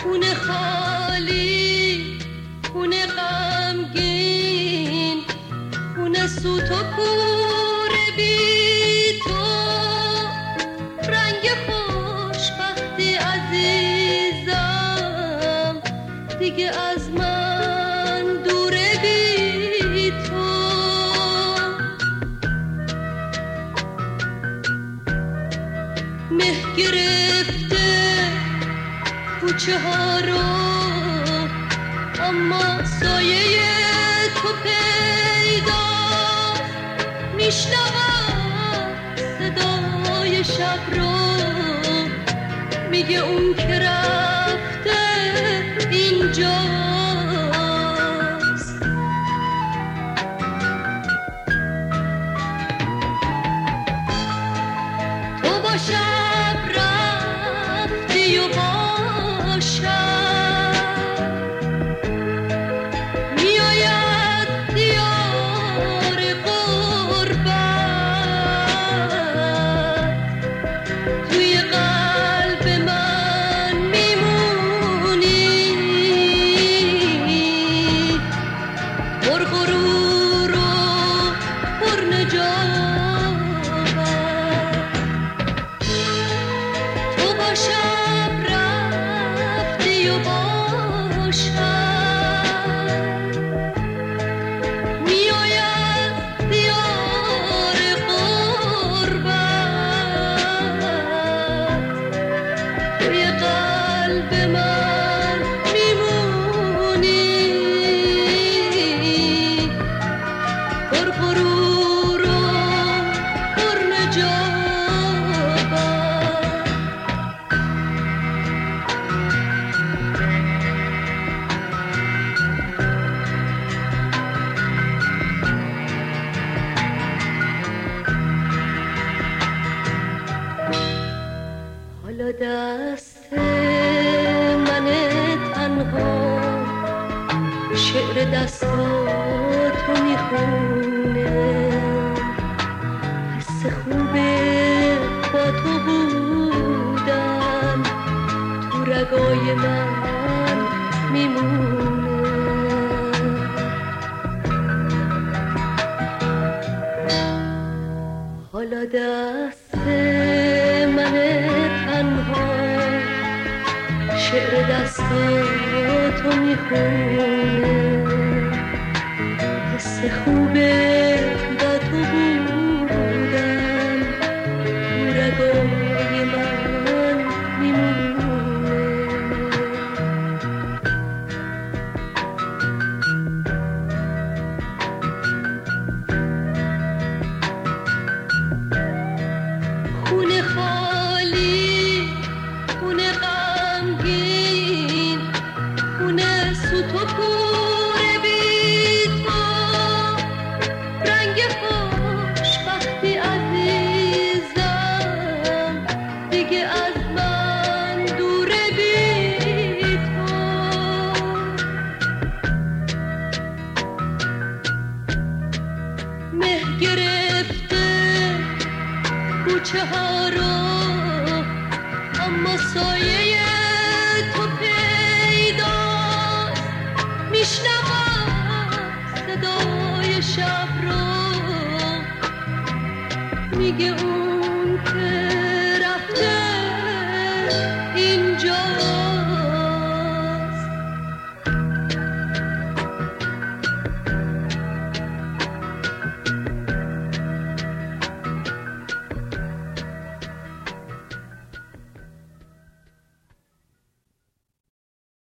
خونه خالی، خونه غمگین، خونه سوت و کور بی تو، رنگ خوشبختی عزیزم دیگه از من دوره بی تو. مه گرفته کوچه ها رو، اما سایه تو پیداست. میشنوم صدای شب رو، میگه اون که رفته اینجاست. تو با شب رفتی و با شب میآید دیار غربت. توی قلب من میمونی، پر غرور و پر نجابت. تو با شب رفتی و با شب میآید دیار غربت. توی قلب من میمونی، پر غرور و پر نجابت. حالا دست من تنها شعر دستاتو میخونه. حس خوبه با تو بودن تو رگای من میمونه. حالا دست من تنها شعر دستاتو میخونه. حس خوبه با تو بودن تو رگای من میمونه. خونه خالی، خونه غمگین، خونه سوت و کور بی تو، رنگ خوشبختی عزیزم دیگه از من دوره بی تو. مه گرفته کوچه ها رو، اما سایه تو پیداست. میشنوم صدای شب رو، میگه اون که رفته اینجا.